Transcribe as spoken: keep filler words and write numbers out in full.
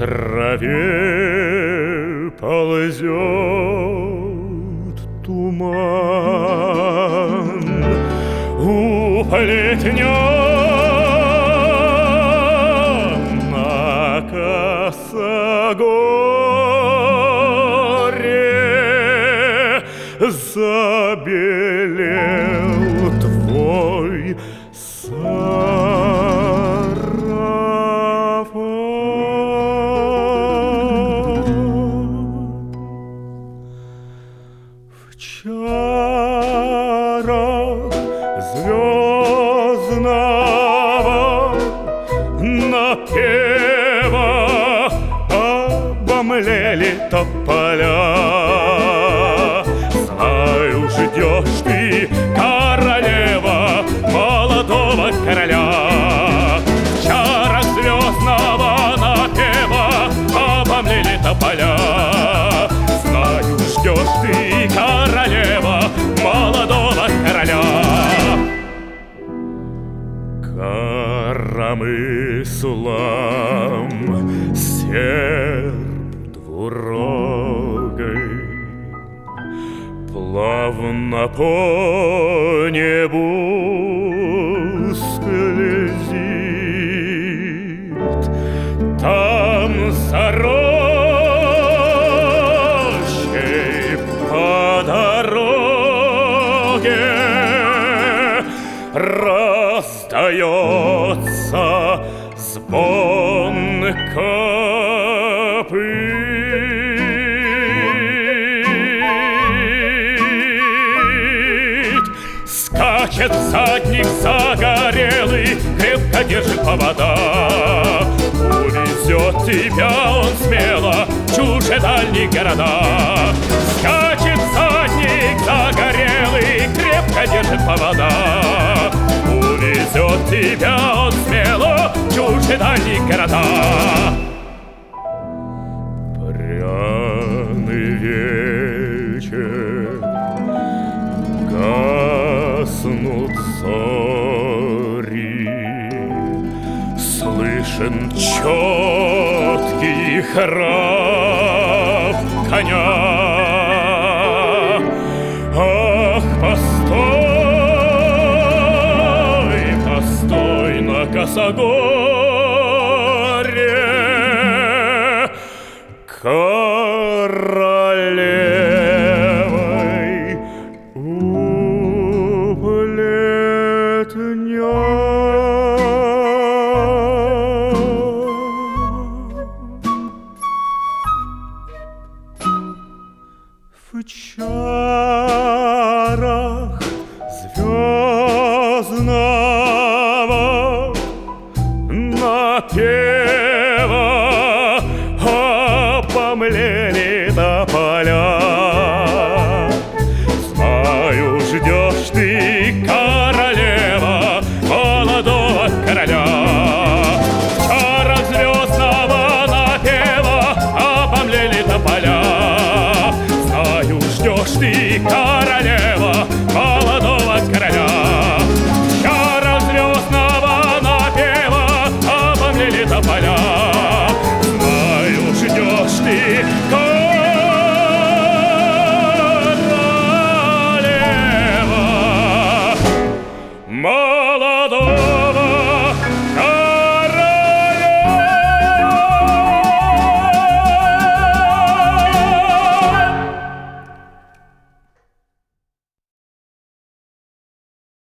траве ползет туман, у плетня косогоре забелел твой в чарах звездного напева обомлели тополя. Знаю, ждешь ты, королева, молодого короля. В чарах звездного напева обомлели тополя. Знаю, ждешь ты, королева, молодого короля. Коромыслом серп двурогой плавно по небу скользит. Там за рощей по дороге раздается звон копыт. Скачет всадник загорелый, крепко держит повода. Увезет тебя он смело в чужие дальние города. Скачет всадник загорелый, крепко держит повода. Увезет тебя он смело в чужие дальние города. Пряный вечер, гаснут зори, слышен четкий храп коня. Ах, постой, постой на косогоре, королевой у плетня. В чарах звездного напева